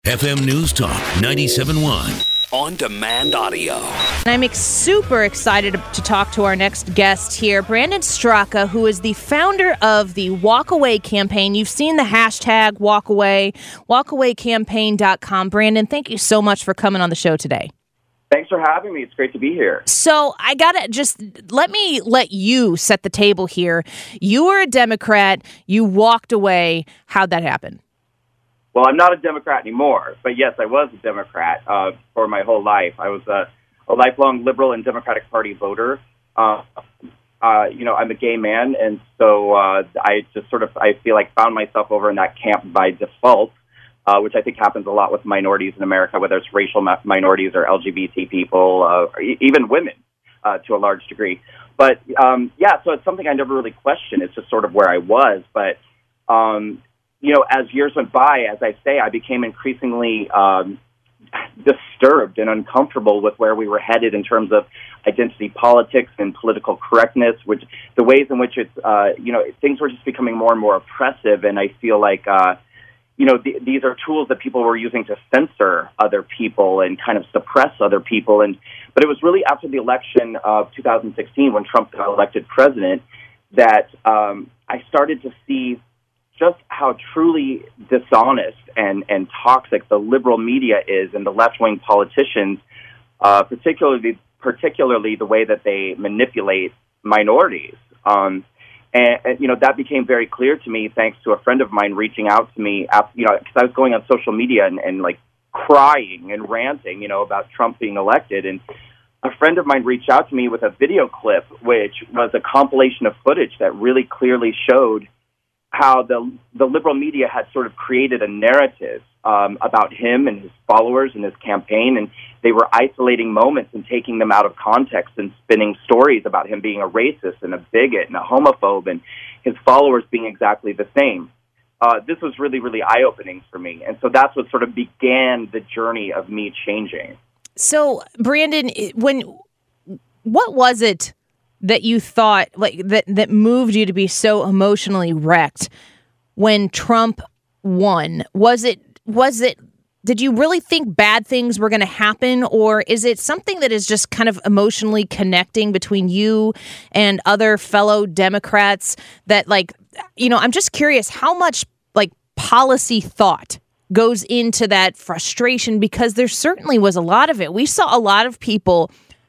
FM News Talk 97.1. On-demand audio. And I'm super excited to talk to our next guest here, Brandon Straka, who is the founder of the Walkaway campaign. You've seen the hashtag Walkaway, walkawaycampaign.com. Brandon, thank you so much for coming on the show today. Thanks for having me. It's great to be here. So I gotta just let you set the table here. You were a Democrat. You walked away. How'd that happen? Well, I'm not a Democrat anymore, but yes, I was a Democrat for my whole life. I was a lifelong liberal and Democratic Party voter. I'm a gay man, and so I feel like found myself over in that camp by default, which I think happens a lot with minorities in America, whether it's racial minorities or LGBT people, or even women to a large degree. But so it's something I never really questioned. It's just sort of where I was, but as years went by, as I say, I became increasingly disturbed and uncomfortable with where we were headed in terms of identity politics and political correctness, which the ways in which it's, things were just becoming more and more oppressive. And I feel like, these are tools that people were using to censor other people and kind of suppress other people. But it was really after the election of 2016 when Trump got elected president that I started to see just how truly dishonest and toxic the liberal media is and the left-wing politicians, particularly the way that they manipulate minorities. That became very clear to me thanks to a friend of mine reaching out to me, because I was going on social media and like crying and ranting, about Trump being elected. And a friend of mine reached out to me with a video clip, which was a compilation of footage that really clearly showed how the liberal media had sort of created a narrative about him and his followers and his campaign, and they were isolating moments and taking them out of context and spinning stories about him being a racist and a bigot and a homophobe and his followers being exactly the same. This was really, really eye-opening for me, and so that's what sort of began the journey of me changing. So, Brandon, what was it that you thought that moved you to be so emotionally wrecked when Trump won? Was it did you really think bad things were going to happen, or is it something that is just kind of emotionally connecting between you and other fellow Democrats that I'm just curious how much policy thought goes into that frustration, because there certainly was a lot of it. We saw a lot of people.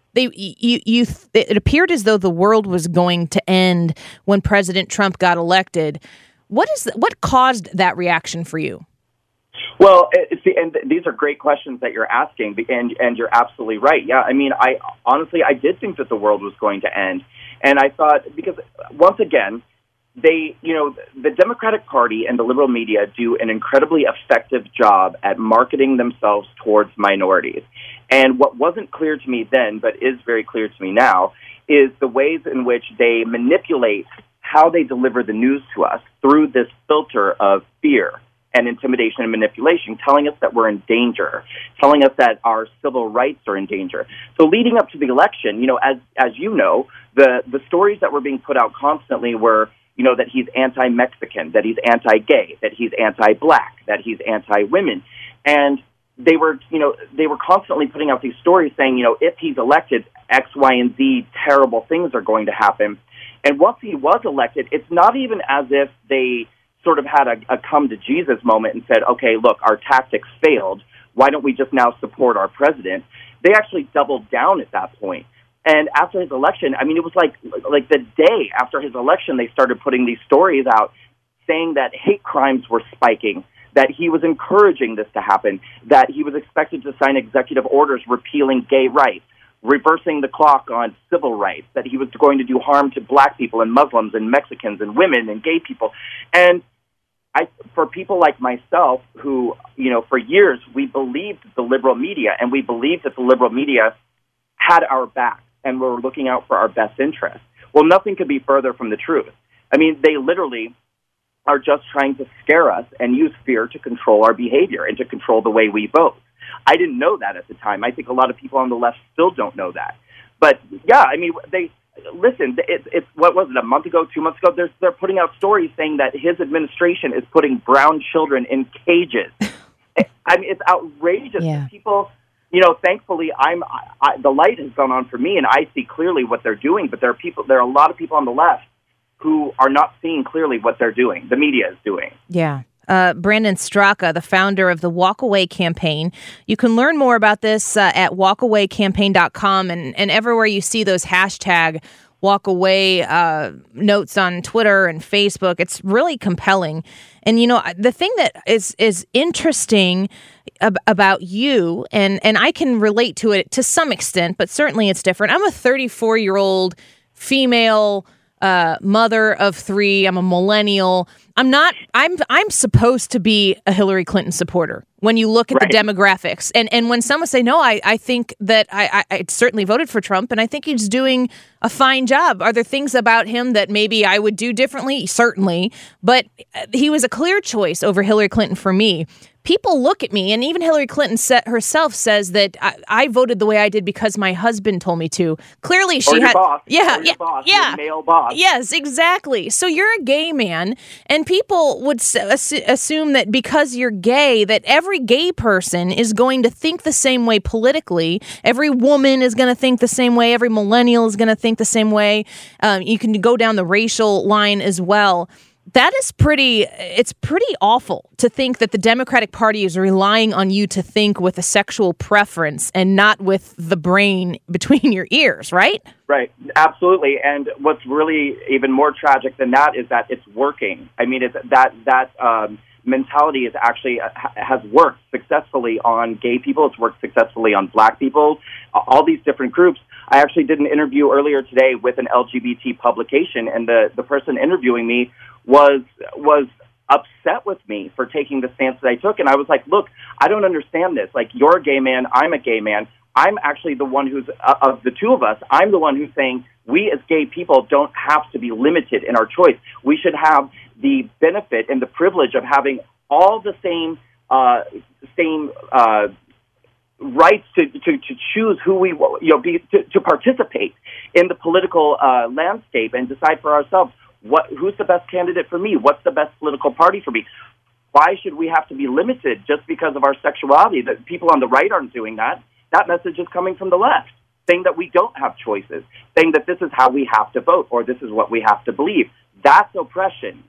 It appeared as though the world was going to end when President Trump got elected. What caused that reaction for you? Well, and these are great questions that you're asking, and you're absolutely right. Yeah, I mean, I did think that the world was going to end, and I thought, because once again, the Democratic Party and the liberal media do an incredibly effective job at marketing themselves towards minorities. And what wasn't clear to me then, but is very clear to me now, is the ways in which they manipulate how they deliver the news to us through this filter of fear and intimidation and manipulation, telling us that we're in danger, telling us that our civil rights are in danger. So leading up to the election, as you know, the stories that were being put out constantly were, that he's anti-Mexican, that he's anti-gay, that he's anti-black, that he's anti-women. And they were constantly putting out these stories saying, if he's elected, X, Y, and Z terrible things are going to happen. And once he was elected, it's not even as if they sort of had a come to Jesus moment and said, okay, look, our tactics failed. Why don't we just now support our president? They actually doubled down at that point. And after his election, I mean, it was like the day after his election, they started putting these stories out saying that hate crimes were spiking, that he was encouraging this to happen, that he was expected to sign executive orders repealing gay rights, reversing the clock on civil rights, that he was going to do harm to black people and Muslims and Mexicans and women and gay people. And for people like myself who, for years, we believed the liberal media, and we believed that the liberal media had our back and were looking out for our best interests. Well, nothing could be further from the truth. I mean, they literally are just trying to scare us and use fear to control our behavior and to control the way we vote. I didn't know that at the time. I think a lot of people on the left still don't know that. But, yeah, I mean, it's what was it, a month ago, 2 months ago? They're putting out stories saying that his administration is putting brown children in cages I mean, it's outrageous. Yeah. People, thankfully, the light has gone on for me, and I see clearly what they're doing. But there are a lot of people on the left who are not seeing clearly what they're doing. The media is doing. Yeah. Brandon Straka, the founder of the Walk Away campaign. You can learn more about this at walkawaycampaign.com and everywhere you see those hashtag walk away notes on Twitter and Facebook. It's really compelling. And, the thing that is interesting about you, and I can relate to it to some extent, but certainly it's different. I'm a 34-year-old female mother of 3. I'm a millennial. I'm supposed to be a Hillary Clinton supporter when you look at the demographics. And when someone say, no, I think that I certainly voted for Trump and I think he's doing a fine job. Are there things about him that maybe I would do differently? Certainly. But he was a clear choice over Hillary Clinton for me. People look at me, and even Hillary Clinton herself says that I voted the way I did because my husband told me to. Clearly, she had, boss, your male boss. Yes, exactly. So you're a gay man, and people would assume that because you're gay, that every gay person is going to think the same way politically. Every woman is going to think the same way. Every millennial is going to think the same way. You can go down the racial line as well. That is it's pretty awful to think that the Democratic Party is relying on you to think with a sexual preference and not with the brain between your ears, right? Right, absolutely. And what's really even more tragic than that is that it's working. I mean, that mentality is actually has worked successfully on gay people. It's worked successfully on black people, all these different groups. I actually did an interview earlier today with an LGBT publication, and the person interviewing me was upset with me for taking the stance that I took. And I was like, look, I don't understand this. Like, you're a gay man, I'm a gay man. I'm actually the one who's, of the two of us, I'm the one who's saying we as gay people don't have to be limited in our choice. We should have the benefit and the privilege of having all the same rights to choose who we to participate in the political landscape and decide for ourselves who's the best candidate for me, what's the best political party for me. Why should we have to be limited just because of our sexuality? That people on the right aren't doing that. That message is coming from the left, saying that we don't have choices, saying that this is how we have to vote or this is what we have to believe. That's oppression.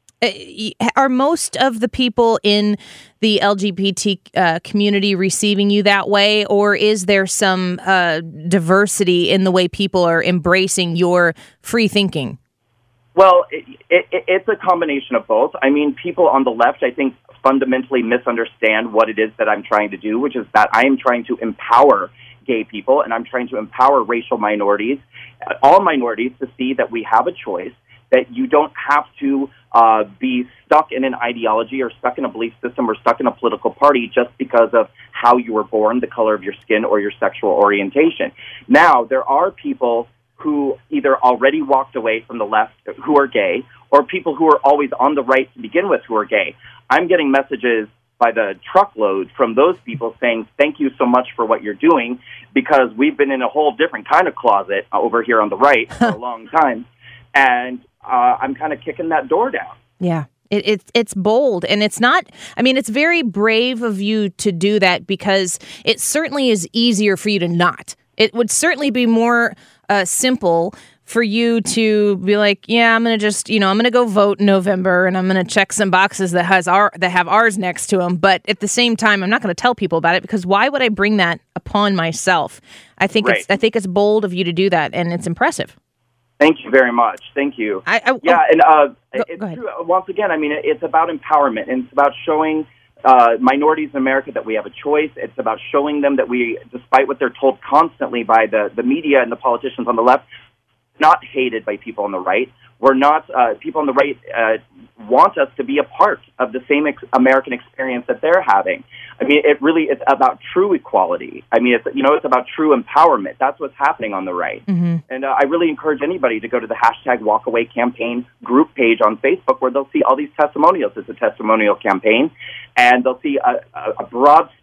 Are most of the people in the LGBT community receiving you that way, or is there some diversity in the way people are embracing your free thinking? Well, it's a combination of both. I mean, people on the left, I think, fundamentally misunderstand what it is that I'm trying to do, which is that I am trying to empower gay people, and I'm trying to empower racial minorities, all minorities, to see that we have a choice, that you don't have to be stuck in an ideology or stuck in a belief system or stuck in a political party just because of how you were born, the color of your skin, or your sexual orientation. Now, there are people who either already walked away from the left who are gay, or people who are always on the right to begin with who are gay. I'm getting messages by the truckload from those people saying, thank you so much for what you're doing, because we've been in a whole different kind of closet over here on the right for a long time, and I'm kind of kicking that door down. Yeah. It's bold, and it's not, I mean, it's very brave of you to do that, because it certainly is easier for you to not. It would certainly be more simple for you to be like, yeah, I'm going to just, I'm going to go vote in November, and I'm going to check some boxes that have ours next to them. But at the same time, I'm not going to tell people about it, because why would I bring that upon myself? I think it's bold of you to do that, and it's impressive. Thank you very much. Thank you. It's true. Once again, I mean, it's about empowerment, and it's about showing minorities in America that we have a choice. It's about showing them that we, despite what they're told constantly by the media and the politicians on the left, not hated by people on the right. We're not, people on the right want us to be a part of the same American experience that they're having. I mean, it's about true equality. I mean, it's about true empowerment. That's what's happening on the right. Mm-hmm. And I really encourage anybody to go to the hashtag Walkaway Campaign group page on Facebook, where they'll see all these testimonials. It's a testimonial campaign, and they'll see a broad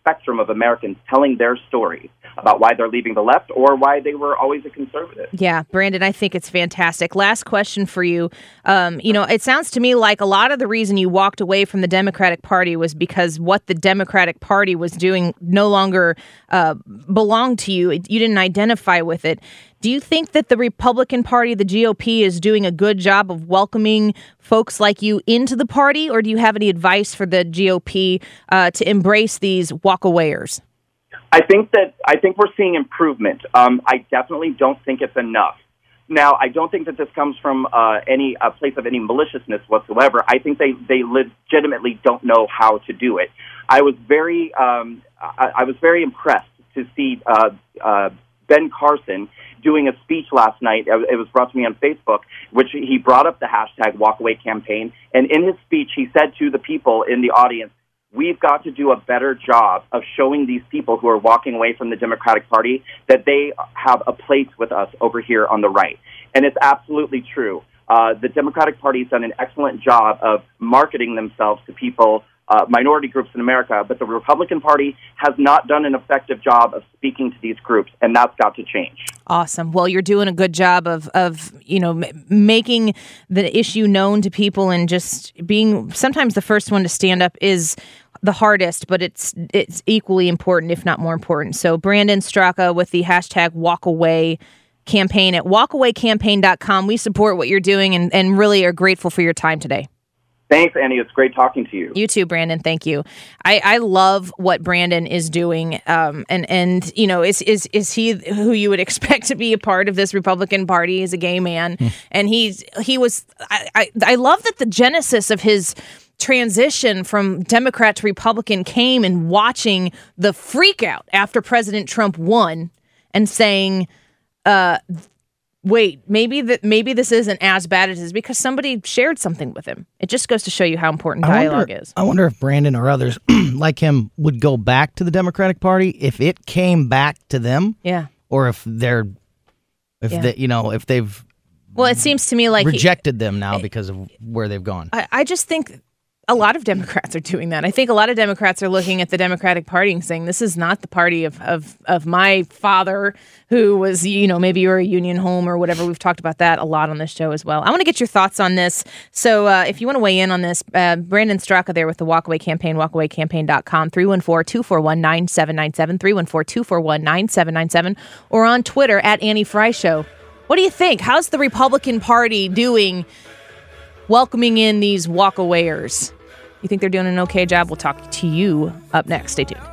spectrum of Americans telling their stories about why they're leaving the left or why they were always a conservative. Yeah, Brandon, I think it's fantastic. Last question for you. It sounds to me like a lot of the reason you walked away from the Democratic Party was because what the Democratic Party was doing no longer belonged to you. You didn't identify with it. Do you think that the Republican Party, the GOP, is doing a good job of welcoming folks like you into the party, or do you have any advice for the GOP to embrace these walkawayers? I think we're seeing improvement. I definitely don't think it's enough. Now, I don't think that this comes from any place of any maliciousness whatsoever. I think they legitimately don't know how to do it. I was very impressed to see Ben Carson doing a speech last night. It was brought to me on Facebook, which he brought up the hashtag Walkaway Campaign. And in his speech, he said to the people in the audience, we've got to do a better job of showing these people who are walking away from the Democratic Party that they have a place with us over here on the right. And it's absolutely true. The Democratic Party has done an excellent job of marketing themselves to people, minority groups in America, but the Republican Party has not done an effective job of speaking to these groups, and that's got to change. Awesome. Well, you're doing a good job of making the issue known to people, and just being sometimes the first one to stand up is the hardest, but it's equally important, if not more important. So Brandon Straka with the hashtag Walkaway Campaign at walkawaycampaign.com. We support what you're doing and really are grateful for your time today. Thanks, Annie. It's great talking to you. You too, Brandon. Thank you. I love what Brandon is doing. And is he who you would expect to be a part of this Republican Party? He's a gay man. And I love that the genesis of his transition from Democrat to Republican came in watching the freak out after President Trump won and saying, wait, maybe this isn't as bad as it is because somebody shared something with him. It just goes to show you how important dialogue is. I wonder if Brandon or others like him would go back to the Democratic Party if it came back to them. Yeah. Or if they've well, it seems to me like rejected them now because of where they've gone. I just think a lot of Democrats are doing that. I think a lot of Democrats are looking at the Democratic Party and saying, this is not the party of my father who was, maybe you're a union home or whatever. We've talked about that a lot on this show as well. I want to get your thoughts on this. So if you want to weigh in on this, Brandon Straka there with the Walkaway Campaign, walkawaycampaign.com, 314-241-9797, 314-241-9797, or on Twitter at Annie Frey Show. What do you think? How's the Republican Party doing welcoming in these walkawayers? You think they're doing an okay job? We'll talk to you up next. Stay tuned.